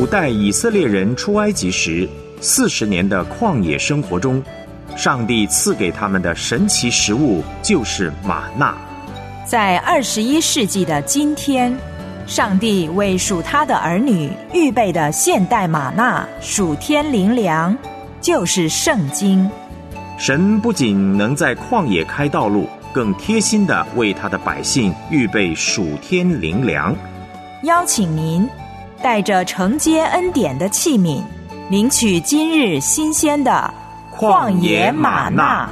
古代以色列人出埃及时40年的旷野生活中，上帝赐给他们的神奇食物就是玛纳。 在21世纪的今天，上帝为属他的儿女预备的现代玛纳属天灵粮，就是圣经。 神不仅能在旷野开道路，更贴心地为他的百姓预备属天灵粮。 邀请您带着承接恩典的器皿，领取今日新鲜的旷野玛纳。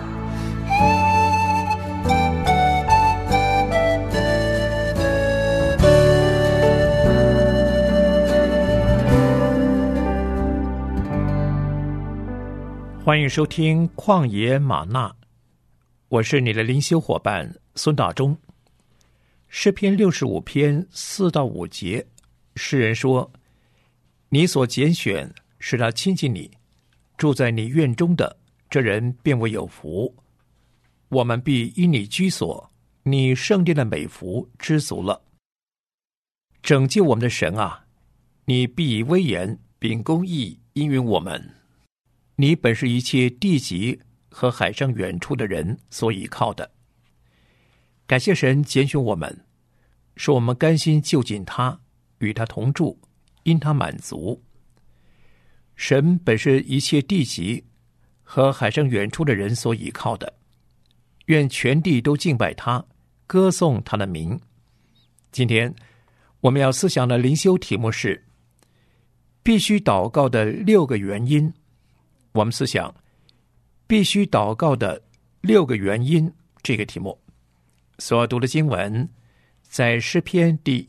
欢迎收听旷野玛纳，我是你的灵修伙伴孙大中。诗篇65篇4到5节，诗人说：你所拣选使他亲近你，住在你院中的，这人便为有福。我们必因你居所，你圣殿的美福知足了。拯救我们的神啊，你必以威严秉公义应允我们。你本是一切地极和海上远处的人所倚靠的。感谢神拣选我们，使我们甘心就近他，与他同住，因他满足。神本是一切地极和海上远处的人所倚靠的。愿全地都敬拜他，歌颂他的名。今天我们要思想的灵修题目是必须祷告的6个原因。我们思想必须祷告的6个原因这个题目。所读的经文在诗篇第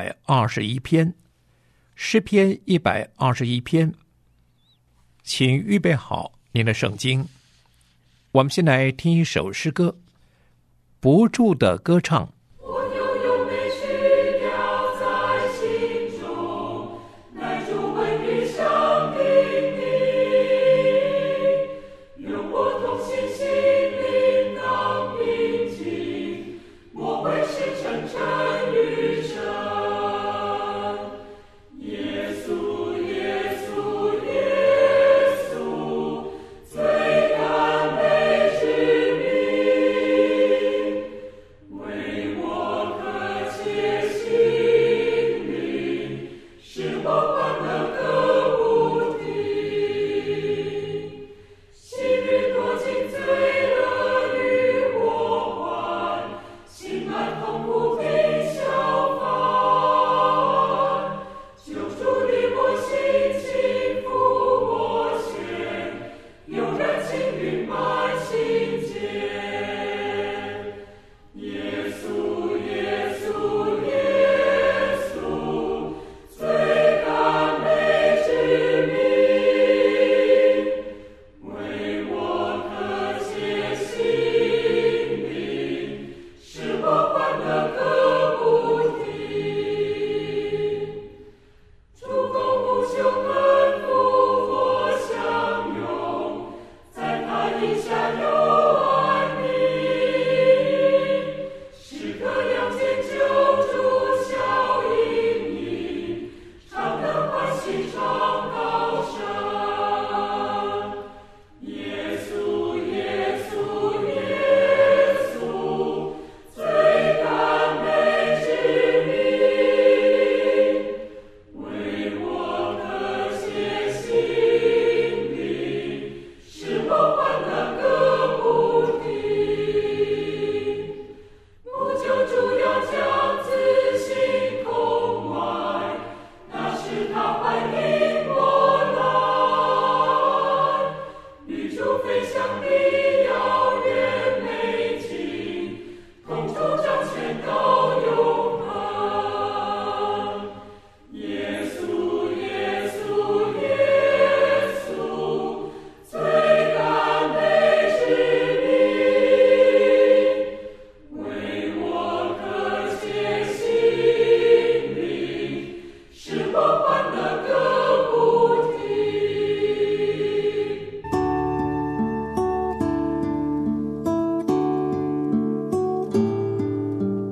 121篇。诗篇121篇，请预备好您的圣经。我们先来听一首诗歌，不住的歌唱。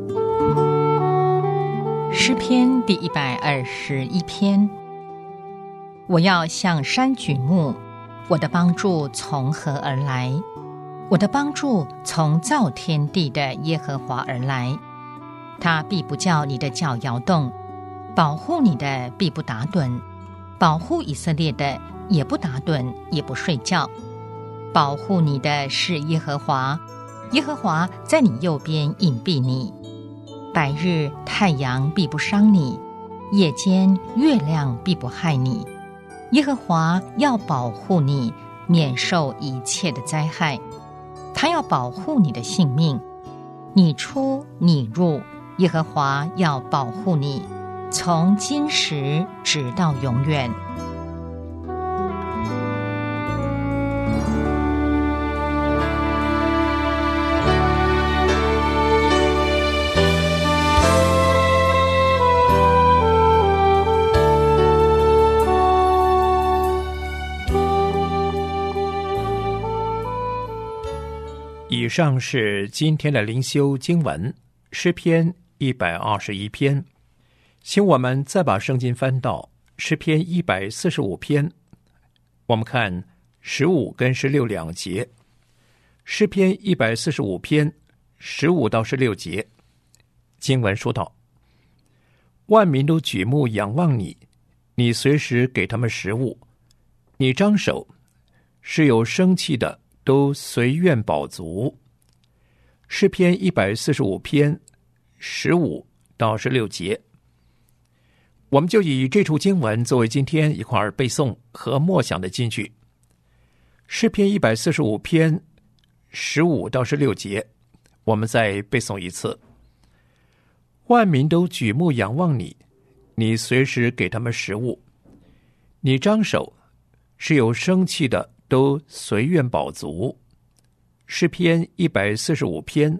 诗篇第121篇， 我要向山举目，我的帮助从何而来？我的帮助从造天地的耶和华而来。他必不叫你的脚摇动，保护你的必不打盹，保护以色列的也不打盹，也不睡觉。保护你的是耶和华，耶和华在你右边隐蔽你。白日太阳必不伤你，夜间月亮必不害你。耶和华要保护你，免受一切的灾害。他要保护你的性命，你出你入，耶和华要保护你，从今时直到永远。 以上是今天的灵修经文，诗篇121篇。请我们再把圣经翻到诗篇145篇，我们看15跟16两节。诗篇145篇15到16节，经文说道：万民都举目仰望你，你随时给他们食物，你张手，是有生气的都随愿饱足。诗篇145篇15到16节，我们就以这处经文作为今天一块儿背诵和默想的金句。诗篇145篇15到16节，我们再背诵一次。万民都举目仰望你，你随时给他们食物，你张手，是有生气的都随愿饱足。诗篇145篇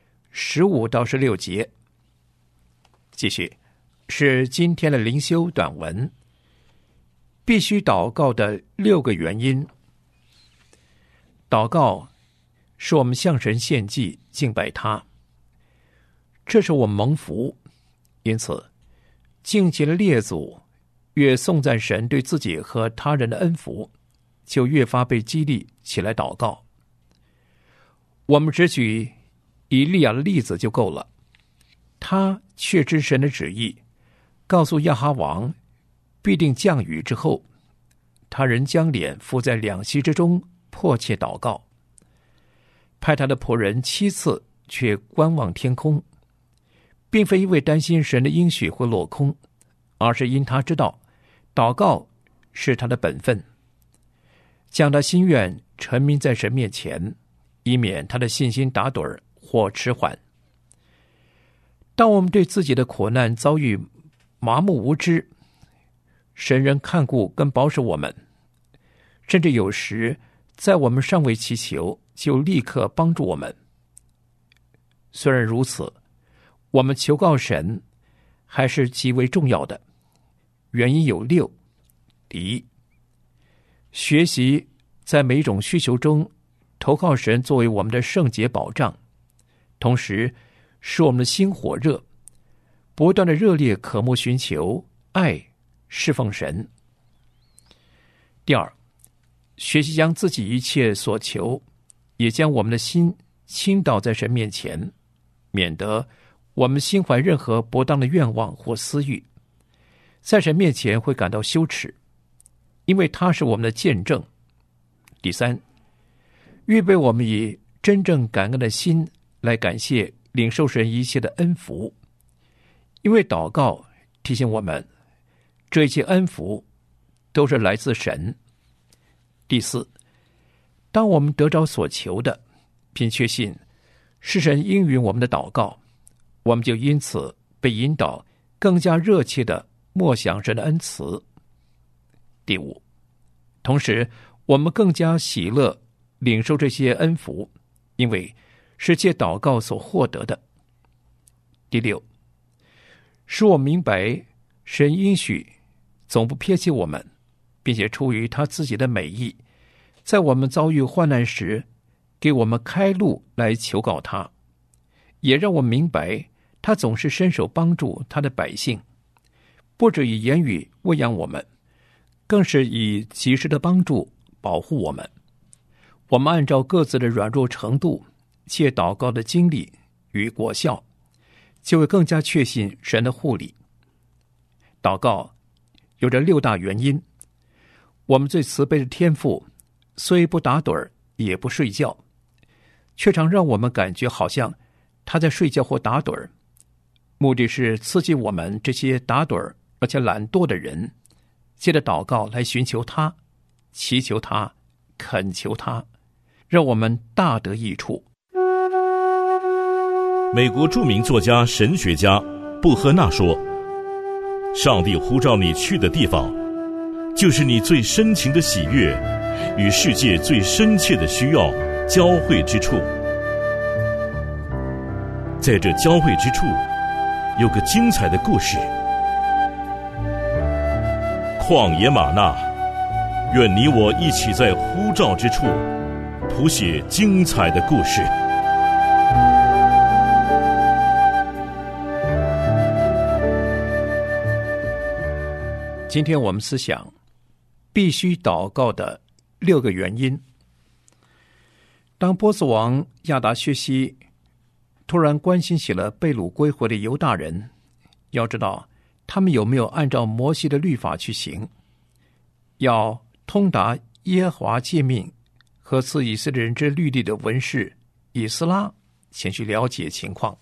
15到16节。继续是今天的灵修短文，必须祷告的6个原因。祷告是我们向神献祭敬拜他，这是我们蒙福，因此敬虔的列祖越颂赞神对自己和他人的恩福，就越发被激励起来祷告。我们只举以利亚的例子就够了，他确知神的旨意，告诉亚哈王必定降雨之后，他仍将脸伏在两膝之中，迫切祷告，派他的仆人7次却观望天空，并非因为担心神的应许会落空，而是因他知道祷告是他的本分，将他心愿陈明在神面前，以免他的信心打盹或迟缓。当我们对自己的苦难遭遇麻木无知，神仍看顾跟保守我们，甚至有时在我们尚未祈求就立刻帮助我们。虽然如此，我们求告神还是极为重要的，原因有6。第一，学习在每一种需求中投靠神作为我们的圣洁保障，同时使我们的心火热，不断的热烈渴慕寻求爱侍奉神。第二，学习将自己一切所求，也将我们的心倾倒在神面前，免得我们心怀任何不当的愿望或私欲，在神面前会感到羞耻，因为他是我们的见证。第三，预备我们以真正感恩的心来感谢领受神一切的恩福，因为祷告提醒我们，这一切恩福都是来自神。第四，当我们得着所求的，并确信是神应允我们的祷告，我们就因此被引导更加热切地默想神的恩慈。第五，同时我们更加喜乐领受这些恩福，因为是借祷告所获得的。第六，使我明白神应许总不撇弃我们，并且出于他自己的美意，在我们遭遇患难时给我们开路来求告他，也让我明白他总是伸手帮助他的百姓，不只以言语喂养我们， 更是以及时的帮助保护我们。我们按照各自的软弱程度，借祷告的经历与果效，就会更加确信神的护理。祷告有着6大原因。我们最慈悲的天父，虽不打盹儿也不睡觉，却常让我们感觉好像他在睡觉或打盹儿，目的是刺激我们这些打盹儿而且懒惰的人，借着祷告来寻求他，祈求他，恳求他，让我们大得益处。 美国著名作家、神学家布赫纳说，上帝呼召你去的地方，就是你最深情的喜悦与世界最深切的需要交汇之处。在这交汇之处，有个精彩的故事。旷野玛纳，愿你我一起在呼召之处谱写精彩的故事。 今天我们思想必须祷告的6个原因。当波斯王亚达薛西突然关心起了被掳归回的犹大人，要知道他们有没有按照摩西的律法去行，要通达耶和华诫命和赐以色列人之律例的文士以斯拉前去了解情况。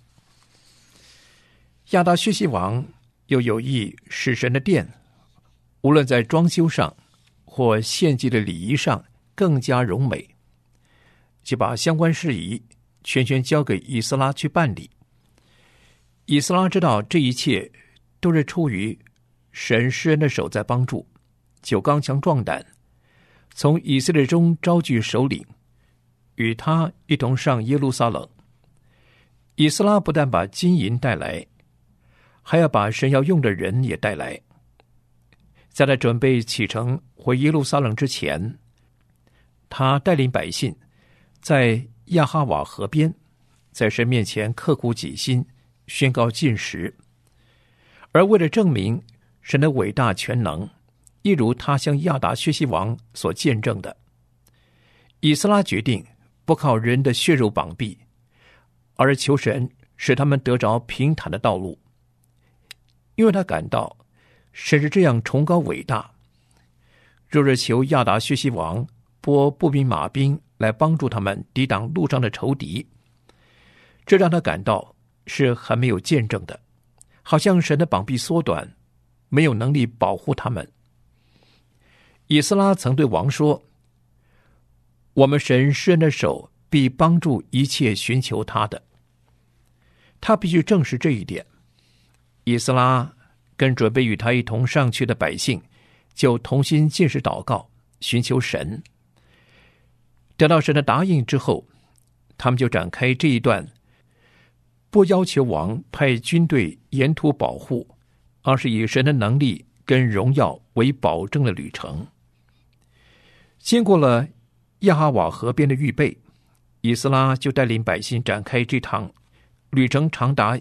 亚达薛西王又有意使神的殿无论在装修上或献祭的礼仪上更加荣美，就把相关事宜全权交给以斯拉去办理。以斯拉知道这一切都是出于神施恩的手在帮助，就刚强壮胆，从以色列中招聚首领，与他一同上耶路撒冷。以斯拉不但把金银带来，还要把神要用的人也带来。在他准备启程回耶路撒冷之前，他带领百姓在亚哈瓦河边，在神面前刻苦己心，宣告禁食。而为了证明神的伟大全能，一如他向亚达薛西王所见证的，以斯拉决定不靠人的血肉膀臂，而求神使他们得着平坦的道路，因为他感到神是这样崇高伟大。若是求亚达薛西王拨步兵马兵来帮助他们抵挡路上的仇敌，这让他感到是很没有见证的，好像神的膀臂缩短，没有能力保护他们。以斯拉曾对王说，我们神施恩的手必帮助一切寻求他的。他必须证实这一点。以斯拉跟准备与他一同上去的百姓就同心禁食祷告，寻求神。得到神的答应之后，他们就展开这一段不要求王派军队沿途保护，而是以神的能力跟荣耀为保证的旅程。经过了亚哈瓦河边的预备，以斯拉就带领百姓展开这趟旅程，长达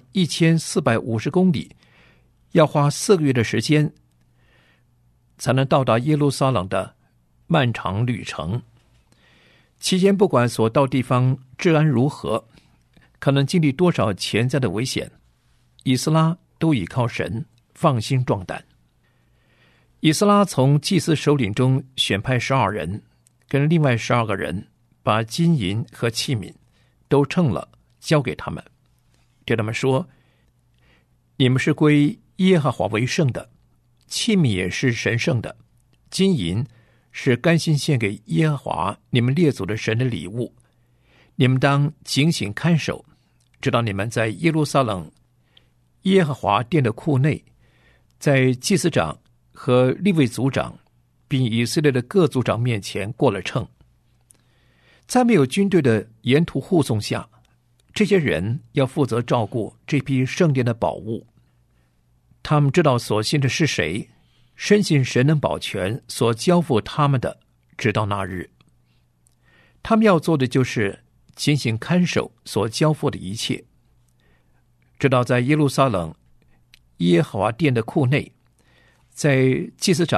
1450公里，要花4个月的时间才能到达耶路撒冷的漫长旅程。期间不管所到地方治安如何，可能经历多少潜在的危险，以斯拉都倚靠神，放心壮胆。以斯拉从祭司首领中选派12人，跟另外12个人把金银和器皿都称了，交给他们，对他们说，你们是归耶和华为圣的，器皿也是神圣的，金银是甘心献给耶和华你们列祖的神的礼物。你们当警醒看守，直到你们在耶路撒冷耶和华殿的库内，在祭司长和利未族长并以色列的各族长面前过了秤。在没有军队的沿途护送下，这些人要负责照顾这批圣殿的宝物。他们知道所信的是谁，深信神能保全所交付他们的，直到那日。他们要做的就是警醒看守所交付的一切，直到在耶路撒冷耶和华殿的库内，在祭司长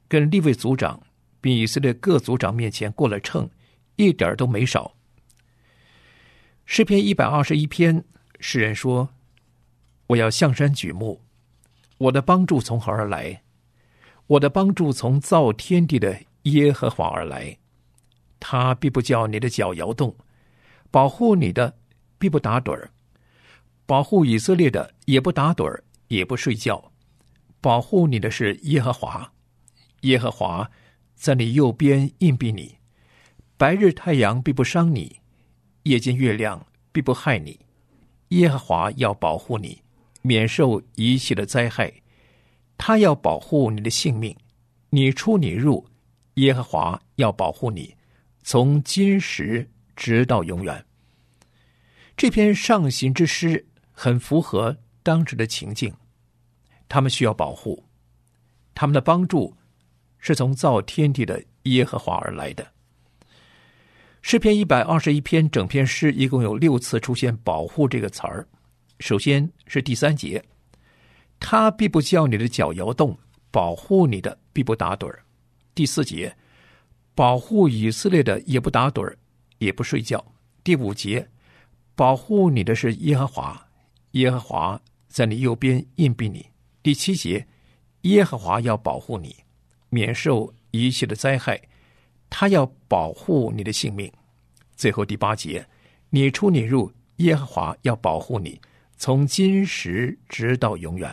跟利未族长并以色列各族长面前过了秤，一点都没少。诗篇121篇，诗人说：我要向山举目，我的帮助从何而来？我的帮助从造天地的耶和华而来。他必不叫你的脚摇动，保护你的必不打盹儿，保护以色列的也不打盹儿，也不睡觉。保护你的是耶和华，耶和华在你右边荫庇你。白日太阳必不伤你，夜间月亮必不害你。耶和华要保护你，免受一切的灾害。他要保护你的性命，你出你入，耶和华要保护你，从今时直到永远。这篇上行之诗很符合当时的情境，他们需要保护，他们的帮助是从造天地的耶和华而来的。诗篇121篇整篇诗一共有6次出现保护这个词儿。首先是第3节，他必不叫你的脚摇动，保护你的必不打盹儿。第4节，保护以色列的也不打盹儿，也不睡觉。第5节，保护你的是耶和华，耶和华在你右边荫庇你。第7节，耶和华要保护你，免受一切的灾害，他要保护你的性命。最后第8节，你出你入，耶和华要保护你，从今时直到永远。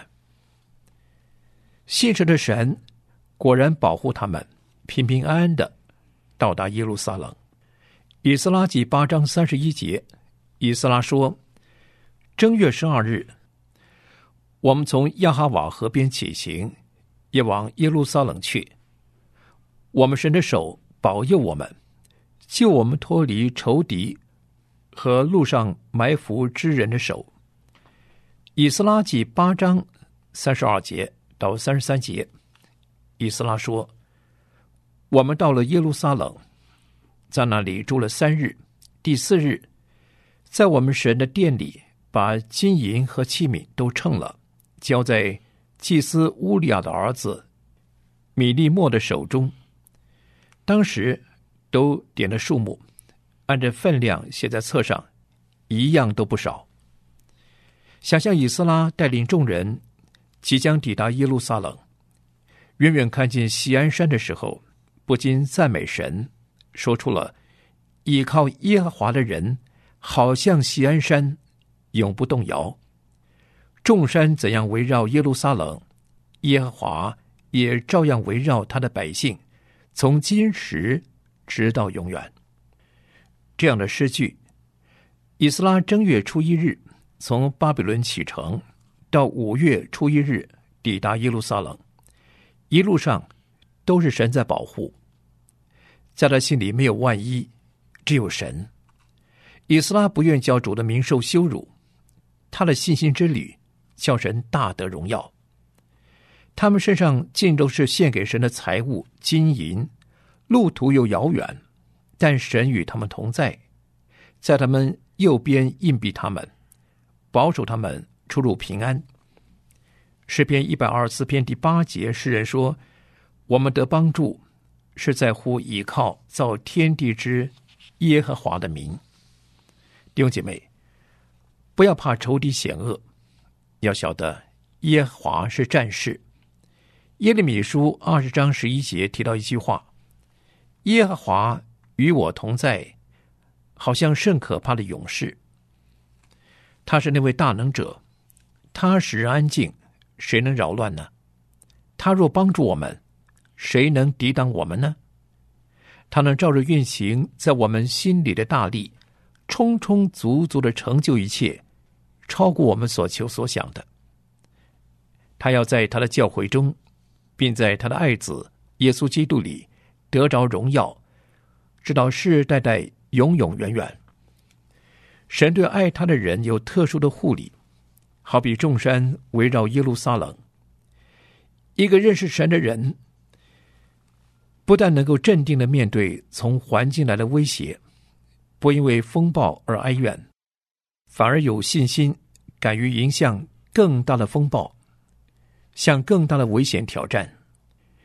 信神的神果然保护他们平平安安的到达耶路撒冷。以斯拉记8章31节，以斯拉说：正月12日，我们从亚哈瓦河边起行，也往耶路撒冷去。我们神的手保佑我们，救我们脱离仇敌和路上埋伏之人的手。以斯拉记8章32节到33节，以斯拉说：我们到了耶路撒冷，在那里住了3日。第4日，在我们神的殿里，把金银和器皿都称了，交在祭司乌利亚的儿子米利莫的手中。当时都点了数目，按着分量写在册上，一样都不少。想象以斯拉带领众人即将抵达耶路撒冷，远远看见锡安山的时候，不禁赞美神，说出了倚靠耶和华的人好像锡安山，永不动摇。众山怎样围绕耶路撒冷，耶和华也照样围绕他的百姓，从今时直到永远。这样的诗句，以斯拉正月初1日从巴比伦启程，到5月初1日抵达耶路撒冷，一路上都是神在保护。在他心里没有万一，只有神。以斯拉不愿叫主的名受羞辱，他的信心之旅叫神大得荣耀。他们身上尽都是献给神的财物金银，路途又遥远，但神与他们同在，在他们右边荫庇他们，保守他们出入平安。诗篇124篇第8节，诗人说：我们得帮助是在乎倚靠造天地之耶和华的名。弟兄姐妹，不要怕仇敌险恶，要晓得耶和华是战士。耶利米书20章11节提到一句话：耶和华与我同在，好像甚可怕的勇士。他是那位大能者，他使人安静，谁能扰乱呢？他若帮助我们，谁能抵挡我们呢？他能照着运行在我们心里的大力，充充足足的成就一切，超过我们所求所想的。他要在他的教会中，并在他的爱子耶稣基督里得着荣耀，直到世世代代永永远远。神对爱他的人有特殊的护理，好比众山围绕耶路撒冷。一个认识神的人，不但能够镇定地面对从环境来的威胁，不因为风暴而哀怨，反而有信心，敢于迎向更大的风暴，向更大的危险挑战。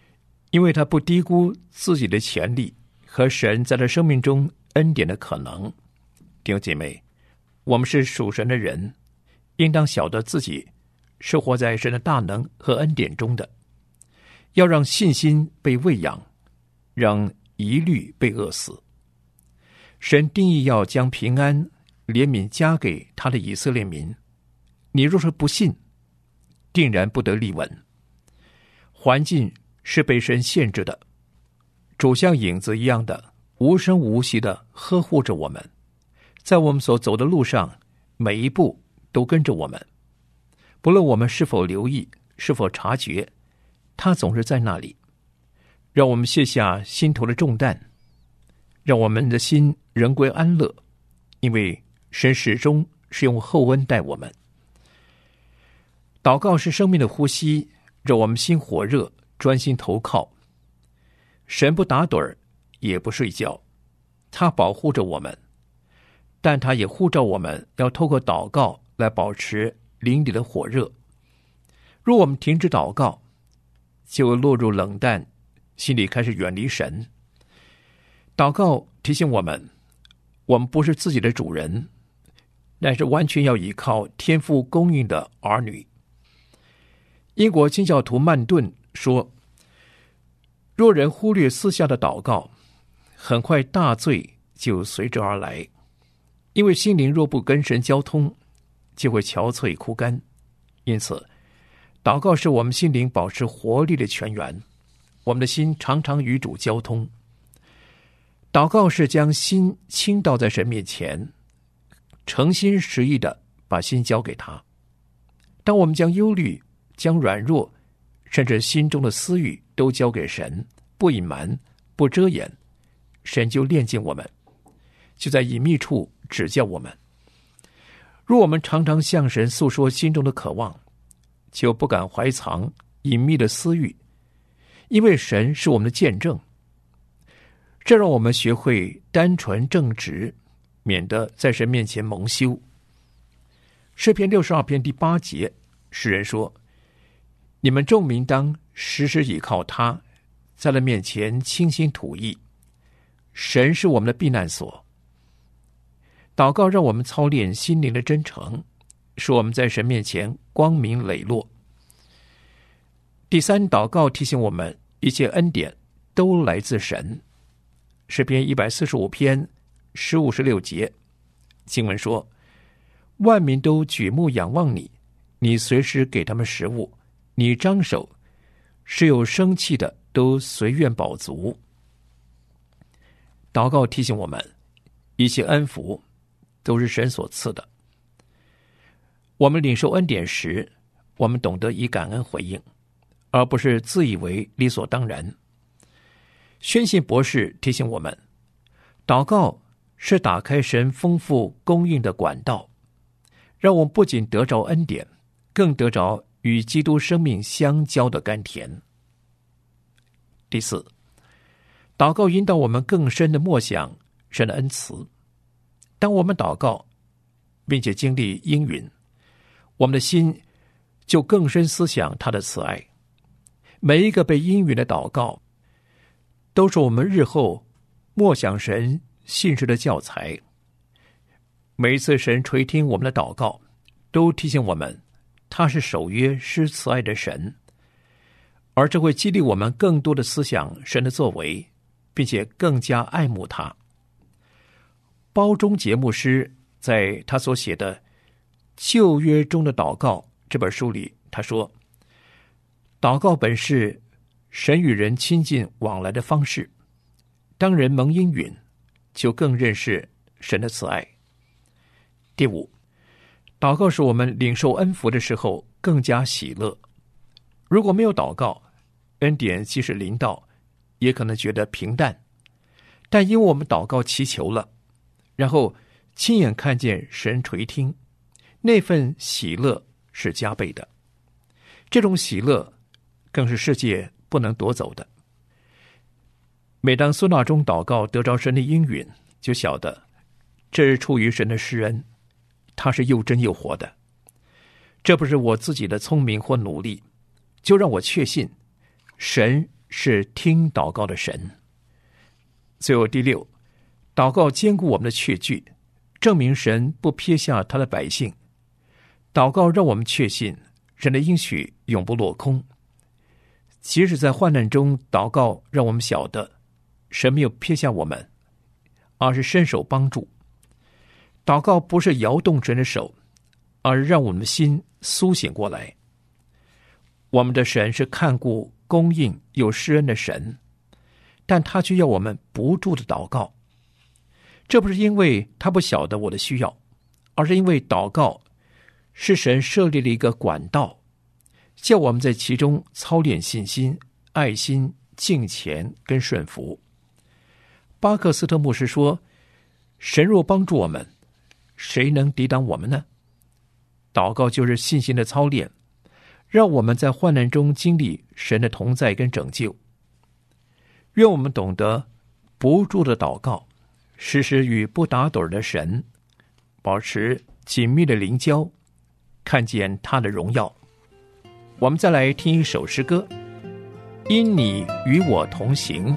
因为他不低估自己的潜力和神在他生命中恩典的可能。弟兄姐妹，我们是属神的人，应当晓得自己是活在神的大能和恩典中的，要让信心被喂养，让疑虑被饿死。神定义要将平安怜悯加给他的以色列民，你若是不信，定然不得立稳。环境是被神限制的，主像影子一样的无声无息的呵护着我们，在我们所走的路上，每一步都跟着我们，不论我们是否留意，是否察觉，他总是在那里。让我们卸下心头的重担，让我们的心仍归安乐，因为神始终是用厚恩待我们。祷告是生命的呼吸，让我们心火热，专心投靠。神不打盹儿，也不睡觉，他保护着我们，但他也呼召我们要透过祷告来保持灵里的火热。若我们停止祷告，就落入冷淡，心里开始远离神。祷告提醒我们，我们不是自己的主人，乃是完全要依靠天父供应的儿女。英国清教徒曼顿说，若人忽略私下的祷告，很快大罪就随之而来，因为心灵若不跟神交通，就会憔悴枯干。因此祷告是我们心灵保持活力的泉源，我们的心常常与主交通。祷告是将心倾倒在神面前，诚心实意的把心交给他。当我们将忧虑、将软弱，甚至心中的私欲都交给神，不隐瞒、不遮掩，神就炼净我们，就在隐秘处指教我们。若我们常常向神诉说心中的渴望，就不敢怀藏隐秘的私欲，因为神是我们的见证。这让我们学会单纯正直，免得在神面前蒙羞。诗篇62篇第8节，诗人说，你们众民当时时倚靠他，在他面前倾心吐意。神是我们的避难所。祷告让我们操练心灵的真诚，使我们在神面前光明磊落。第三，祷告提醒我们，一切恩典都来自神。诗篇145篇15、16节，经文说，万民都举目仰望你，你随时给他们食物，你张手，使有生气的都随愿饱足。祷告提醒我们，一切恩福都是神所赐的。我们领受恩典时，我们懂得以感恩回应，而不是自以为理所当然。宣信博士提醒我们，祷告是打开神丰富供应的管道，让我们不仅得着恩典，更得着与基督生命相交的甘甜。第四，祷告引导我们更深的默想神的恩慈。当我们祷告并且经历应允，我们的心就更深思想他的慈爱。每一个被应允的祷告，都是我们日后默想神信实的教材。每一次神垂听我们的祷告，都提醒我们他是守约施慈爱的神，而这会激励我们更多的思想神的作为，并且更加爱慕他。包中节牧师在他所写的《旧约中的祷告》这本书里，他说，祷告本是神与人亲近往来的方式，当人蒙应允，就更认识神的慈爱。第五，祷告使我们领受恩福的时候更加喜乐。如果没有祷告，恩典即使临到，也可能觉得平淡，但因为我们祷告祈求了，然后亲眼看见神垂听，那份喜乐是加倍的。这种喜乐更是世界不能夺走的。每当孙大中祷告得着神的应允，就晓得这是出于神的施恩，他是又真又活的。这不是我自己的聪明或努力，就让我确信神是听祷告的神。最后第六，祷告坚固我们的确据，证明神不撇下他的百姓。祷告让我们确信神的应许永不落空。即使在患难中，祷告让我们晓得神没有撇下我们，而是伸手帮助。祷告不是摇动神的手，而是让我们的心苏醒过来。我们的神是看顾、供应、有施恩的神，但他却要我们不住的祷告。这不是因为他不晓得我的需要，而是因为祷告是神设立了一个管道，叫我们在其中操练信心、爱心、敬虔跟顺服。巴克斯特牧师说，神若帮助我们，谁能抵挡我们呢？祷告就是信心的操练，让我们在患难中经历神的同在跟拯救。愿我们懂得不住的祷告，时时与不打盹的神保持紧密的灵交，看见他的荣耀。我们再来听一首诗歌，因你与我同行。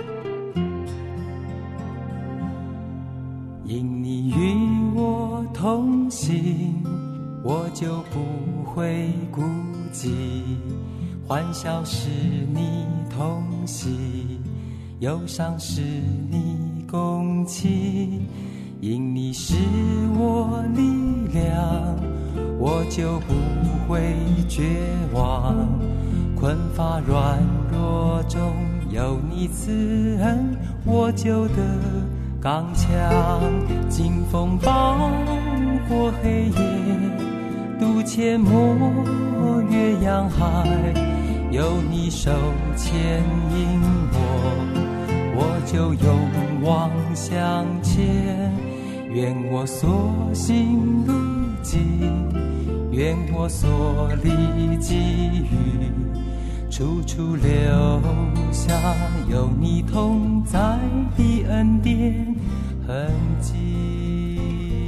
因你与我同行，我就不会孤寂。欢笑是你同喜，忧伤是你共泣。因你是我力量，我就不会绝望。困乏软弱中有你慈恩，我就得刚强。经风暴过黑夜，渡阡陌越洋海，有你手牵引我就勇往向前。愿我所行路径，愿我所立给予，处处留下有你同在的恩典痕迹。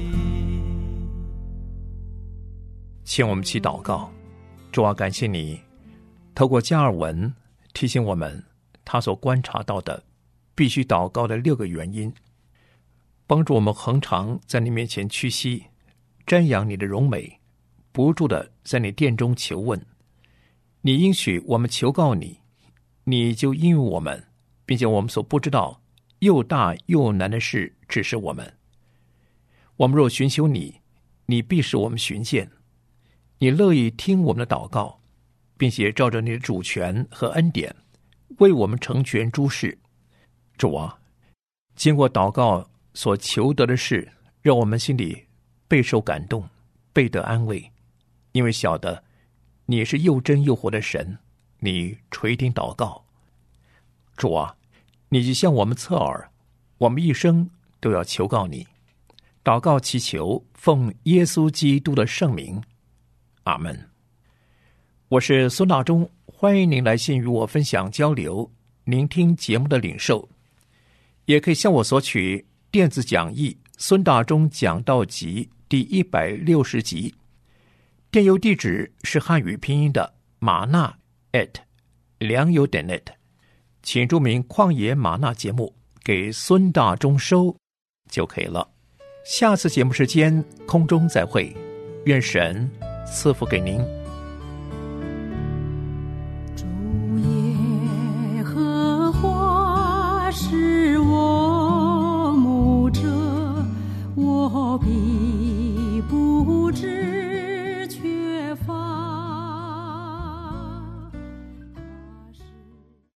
请我们起祷告。主啊，感谢你透过加尔文提醒我们他所观察到的必须祷告的6个原因，帮助我们恒常在你面前屈膝，瞻仰你的荣美，不住的在你殿中求问。你应许我们求告你，你就应允我们，并且我们所不知道又大又难的事指示我们。我们若寻求你，你必使我们寻见。你乐意听我们的祷告，并且照着你的主权和恩典为我们成全诸事。主啊，经过祷告所求得的事，让我们心里备受感动，备得安慰，因为晓得你是又真又活的神，你垂听祷告。主啊，你就向我们侧耳，我们一生都要求告你。祷告祈求，奉耶稣基督的圣名，阿们。我是孙大中，欢迎您来信与我分享交流，聆听节目的领受。也可以向我索取电子讲义孙大中讲道集第160集，电邮地址是汉语拼音的玛纳良友.net， 请注明旷野玛纳节目给孙大中收就可以了。下次节目时间空中再会，愿神赐福给您。